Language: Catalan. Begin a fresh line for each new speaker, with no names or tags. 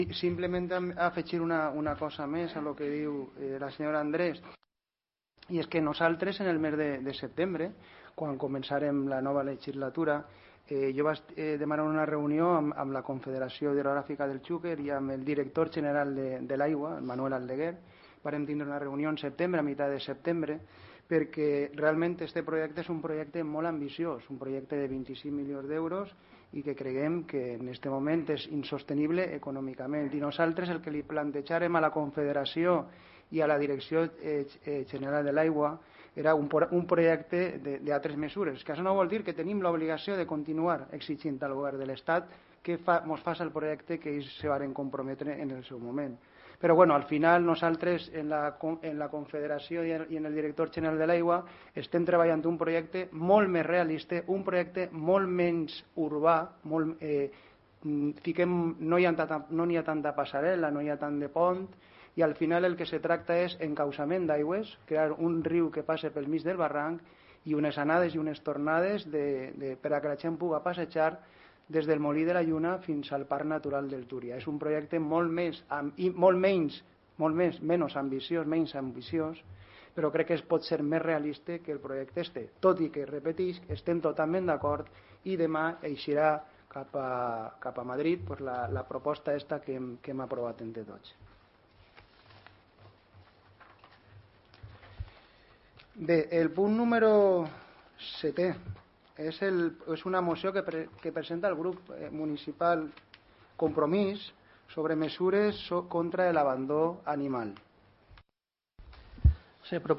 Simplement afegir una cosa més a lo que diu la senyora Andrés, i és que nosaltres en el mes de setembre, quan començarem la nova legislatura, jo vaig demanar una reunió amb la Confederació Hidrogràfica del Xúquer i amb el director general de l'aigua, Manuel Aldeguer. Vam tindre una reunió en setembre, a meitat de setembre, perquè realment aquest projecte és un projecte molt ambiciós, un projecte de 25 milions d'euros i que creiem que en aquest moment és insostenible econòmicament. I nosaltres el que li plantejàrem a la Confederació i a la Direcció General de l'Aigua era un projecte d'altres mesures, que això no vol dir que tenim l'obligació de continuar exigint al govern de l'Estat que ens faci el projecte que ells se van comprometre en el seu moment. Però bueno, al final nosaltres en la Confederació i en el director general de l'Aigua estem treballant un projecte molt més realista, un projecte molt menys urbà, no hi ha tanta passarel·la, no hi ha tant de pont, i al final el que se tracta és encausament d'aigües, crear un riu que passa pel mig del barranc i unes anades i unes tornades per a que la gent pugui passejar des del Molí de la Lluna fins al Parc Natural del Túria. És un projecte menys ambiciós, però crec que pot ser més realista que el projecte este. Tot i que, repeteix, estem totalment d'acord i demà eixirà cap a Madrid la proposta esta que hem aprovat entre tots. Bé, el punt número 7è és una moció que presenta el grup municipal Compromís sobre mesures contra l'abandó animal.
Sí,